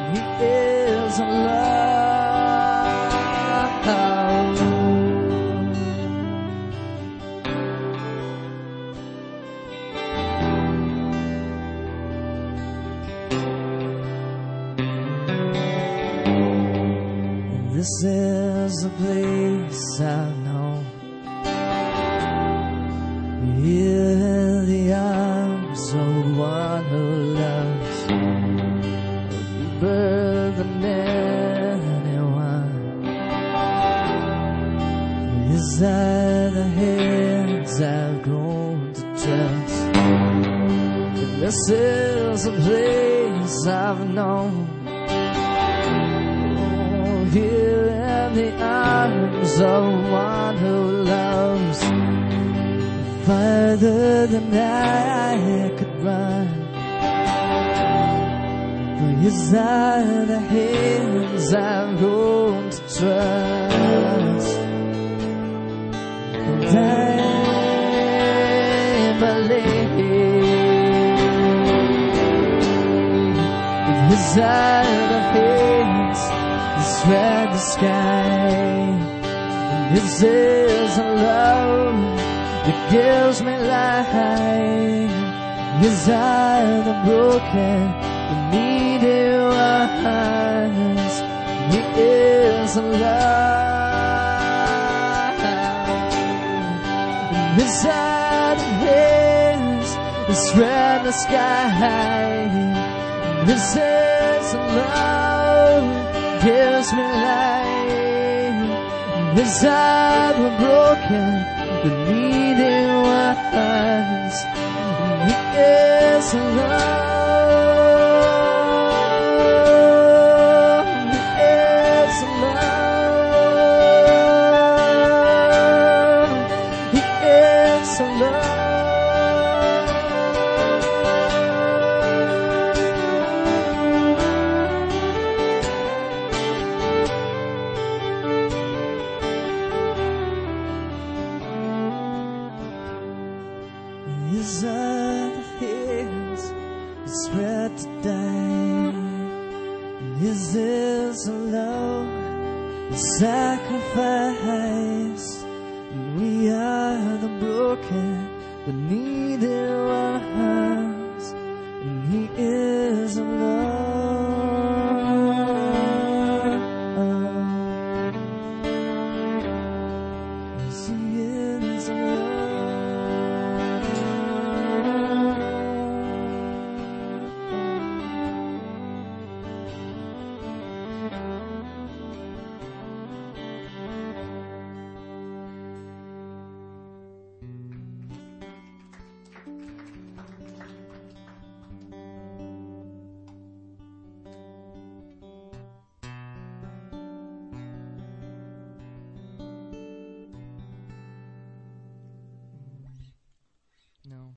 He is love. This is a place I know. Here in the arms of one who loves deeper than anyone. His are the hands I've grown to trust. And this is a place I've known. Here in the arms of one who loves farther than I could run. For his are the hands I've grown to trust. And I believe his are the hands spread the sky. And this is a love that gives me life. His are the broken, the needy ones. He is a love. And his are the hands that spread the sky. And this is a love gives me life. His eyes were broken, the needy ones. He is love. He is love. He is love. His are the hands that spread to die. His is a love, the sacrifice. And we are the broken, the needy.